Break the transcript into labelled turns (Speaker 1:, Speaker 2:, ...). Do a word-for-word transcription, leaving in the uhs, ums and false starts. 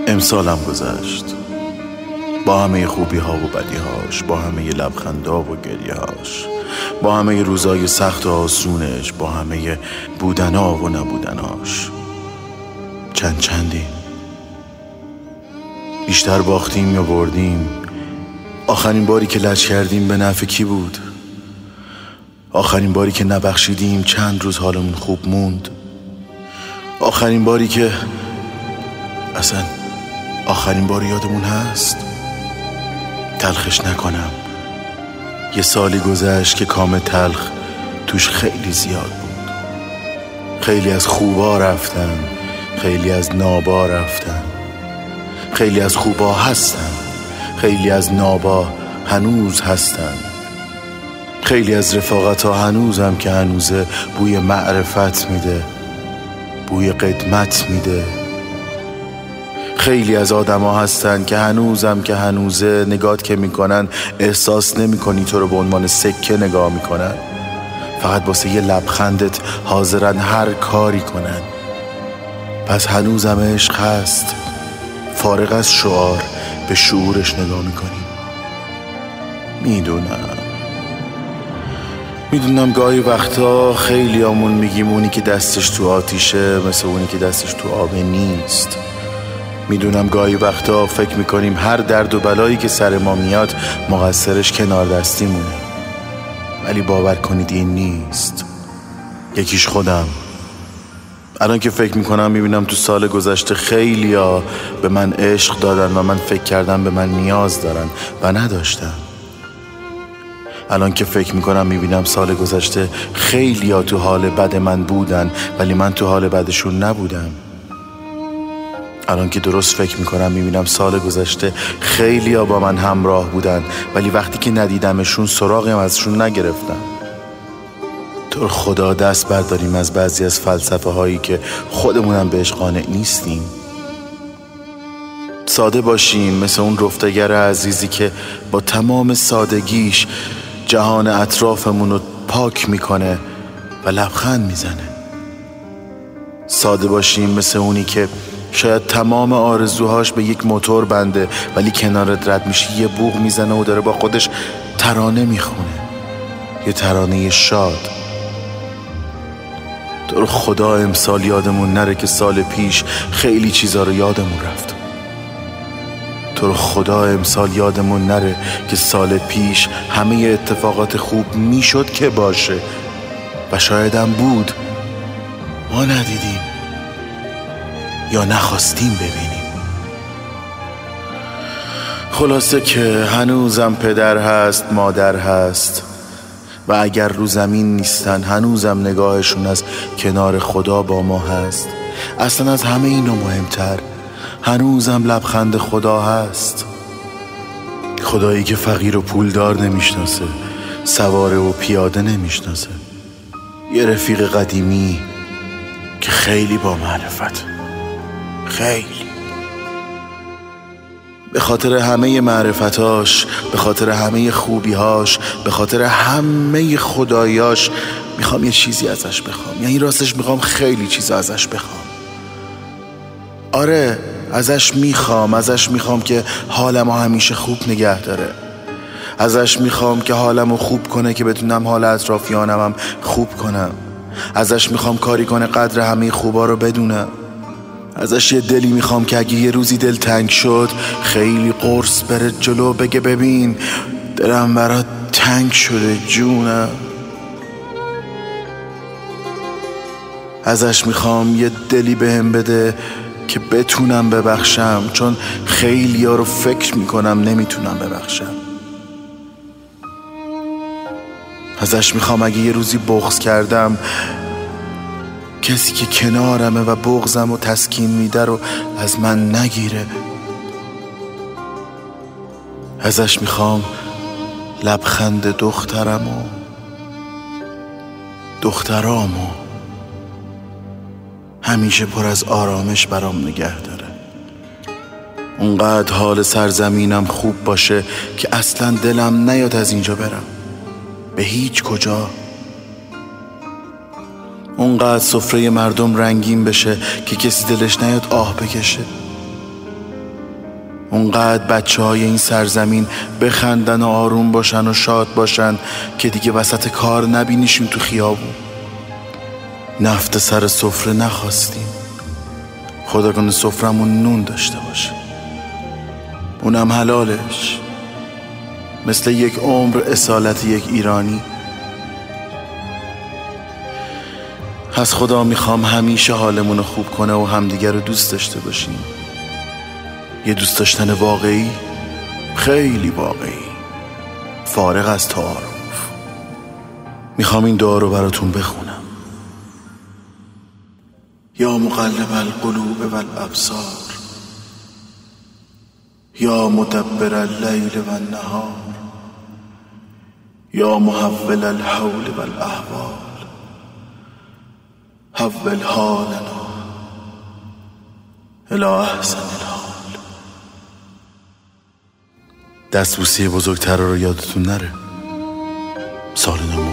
Speaker 1: امسالم گذشت با همه خوبی ها و بدی هاش، با همه لبخندا و گریه هاش، با همه روزای سخت و آسونش، با همه بودنا و نبودناش. چند چندیم، بیشتر باختیم یا بردیم؟ آخرین باری که لج کردیم به نفع کی بود؟ آخرین باری که نبخشیدیم چند روز حالمون خوب موند؟ آخرین باری که اصلا آخرین بار یادمون هست؟ تلخش نکنم، یه سالی گذشت که کام تلخ توش خیلی زیاد بود. خیلی از خوبا رفتن، خیلی از نابا رفتن، خیلی از خوبا هستن، خیلی از نابا هنوز هستن، خیلی از رفاقت ها هنوزم که هنوزه بوی معرفت میده، بوی قدمت میده. خیلی از آدم ها هستن که هنوزم که هنوزه نگات که میکنن احساس نمیکنی تو رو به عنوان سکه نگاه میکنن، فقط واسه یه لبخندت حاضرن هر کاری کنن. پس هنوزم عشق هست، فارغ از شعار به شعورش نگاه میکنیم. میدونم میدونم گاهی وقتا خیلی آمون میگیم اونی که دستش تو آتیشه مثل اونی که دستش تو آب نیست. میدونم گاهی وقتا فکر میکنیم هر درد و بلایی که سر ما میاد مقصرش کنار دستیمونه، ولی باور کنید این نیست. یکیش خودم. الان که فکر میکنم میبینم تو سال گذشته خیلیا به من عشق دادن و من فکر کردم به من نیاز دارن و نداشتم. الان که فکر میکنم میبینم سال گذشته خیلیا تو حال بد من بودن ولی من تو حال بدشون نبودم. الان که درست فکر میکنم میبینم سال گذشته خیلیا با من همراه بودن ولی وقتی که ندیدمشون سراغیم ازشون نگرفتم. تو خدا دست برداریم از بعضی از فلسفه هایی که خودمونم بهش قانع نیستیم. ساده باشیم مثل اون رفتگر عزیزی که با تمام سادگیش جهان اطرافمون رو پاک میکنه و لبخند میزنه. ساده باشیم مثل اونی که شاید تمام آرزوهاش به یک موتور بنده ولی کنارت رد میشه یه بوق میزنه و داره با خودش ترانه میخونه، یه ترانه شاد. تو رو خدا امسال یادمون نره که سال پیش خیلی چیزا رو یادمون رفت. تو رو خدا امسال یادمون نره که سال پیش همه اتفاقات خوب میشد که باشه و شایدم بود ما ندیدیم یا نخواستیم ببینیم. خلاصه که هنوزم پدر هست، مادر هست و اگر رو زمین نیستن هنوزم نگاهشون از کنار خدا با ما هست. اصلا از همه اینا مهمتر هنوزم لبخند خدا هست. خدایی که فقیر و پولدار نمیشناسه، سواره و پیاده نمیشناسه، یه رفیق قدیمی که خیلی با معرفت، خیلی به خاطر همه معرفتاش، به خاطر همه خوبیهاش، به خاطر همه خدایاش میخوام یه چیزی ازش بخوام. یعنی راستش میخوام خیلی چیز ازش بخوام. آره ازش میخوام ازش میخوام که حالمو همیشه خوب نگه داره. ازش میخوام که حالمو خوب کنه که بتونم حال اطرافیانم هم خوب کنم. ازش میخوام کاری کنه قدر همه خوبا رو بدونم. ازش یه دلی میخوام که اگه یه روزی دل تنگ شد خیلی قرص بره جلو بگه ببین دلم برات تنگ شده جونم. ازش میخوام یه دلی بهم بده که بتونم ببخشم، چون خیلی ها رو فکر میکنم نمیتونم ببخشم. ازش میخوام اگه یه روزی بغض کردم کسی که کنارمه و بغضم و تسکین میده رو از من نگیره. ازش میخوام لبخند دخترم و دخترامو همیشه پر از آرامش برام نگه داره. اونقدر حال سرزمینم خوب باشه که اصلا دلم نیاد از اینجا برم به هیچ کجا. اونقدر سفره مردم رنگین بشه که کسی دلش نیاد آه بکشه. اونقدر بچه های این سرزمین بخندن و آروم باشن و شاد باشن که دیگه وسط کار نبینیشیم تو خیابون. نفت سر سفره نخواستیم، خدا کنه سفرمون نون داشته باشه، اونم حلالش، مثل یک عمر اصالت یک ایرانی. از خدا میخوام همیشه حالمون رو خوب کنه و همدیگر رو دوست داشته باشیم. یه دوست داشتن واقعی، خیلی واقعی، فارغ از تعارف. میخوام این دعا رو براتون بخونم. یا مقلب القلوب والابصار، یا مدبر اللیل والنهار، یا محول الحول والاحوال، حول حالنا الی احسن الحال. دستبوسی بزرگتر رو یادتون نره. سال نو